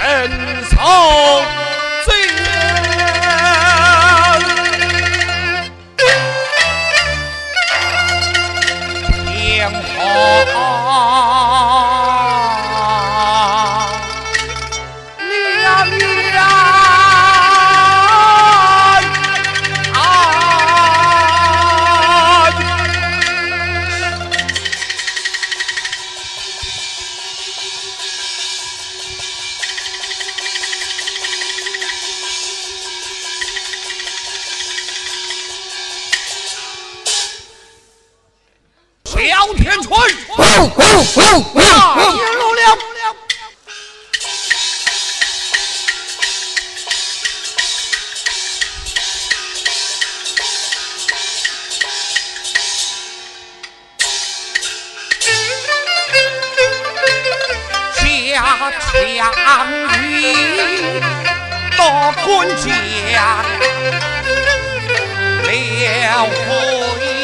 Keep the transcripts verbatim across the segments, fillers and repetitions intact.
身受罪。天后。 萧天春，大言入了。家强于大官家，了会。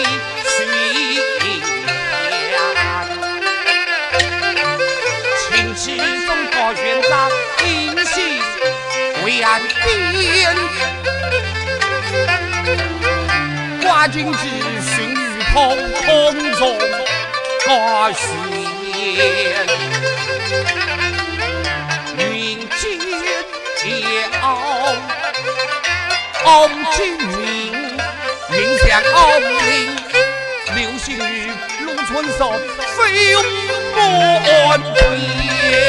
其中各选择英雄为安边，挂军之训与空空中各选，云间了傲君名，云想傲名，流星雨陆春手，飞涌满天。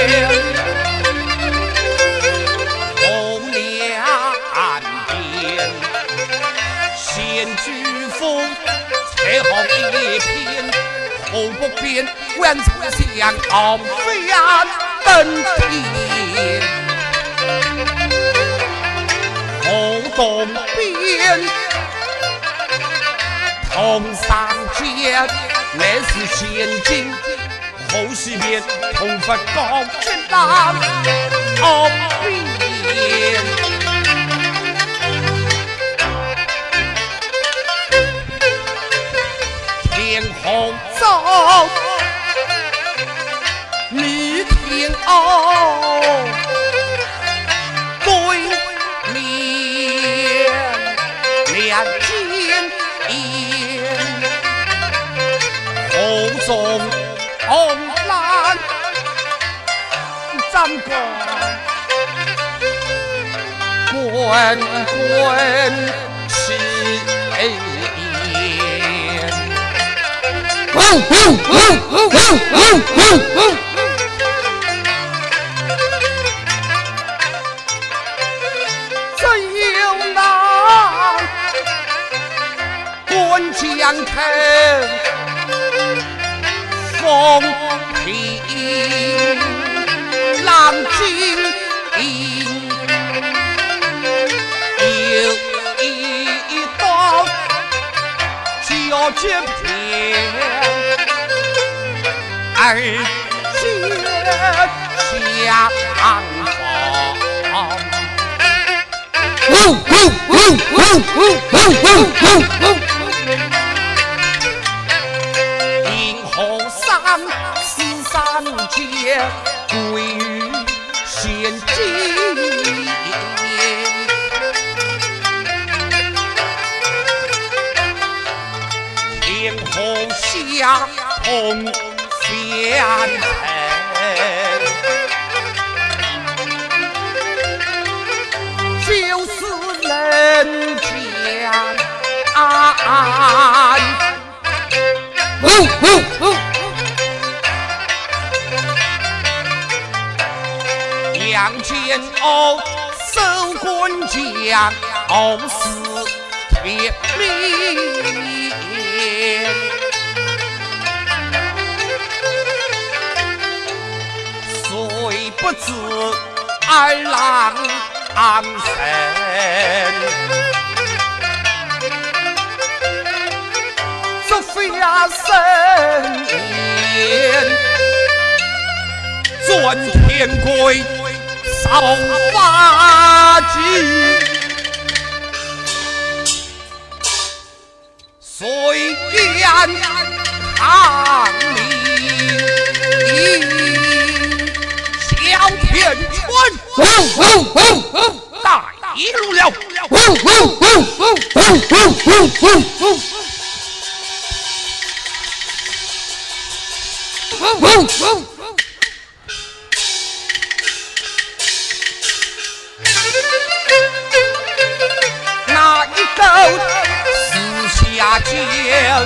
红两边，仙居风，彩虹一片，后不变，万重香，昂飞呀登天。后东边，同上间，乃是仙境。 后西边同佛高君大傲边，天后走，女天后对面两间烟，后中。 红蓝张冠，滚滚赤焰。怎有那滚江头？ 风平浪静，有一道交接片，而且相逢。 四三界归于仙境，天后下同相陪，就是人间安。呜呜呜 杨戬哦，守关将，傲视铁面，谁不知二郎神？这飞呀神言，转天归。 扫八句，虽然抗命，萧天春。 带路了。那一个四下将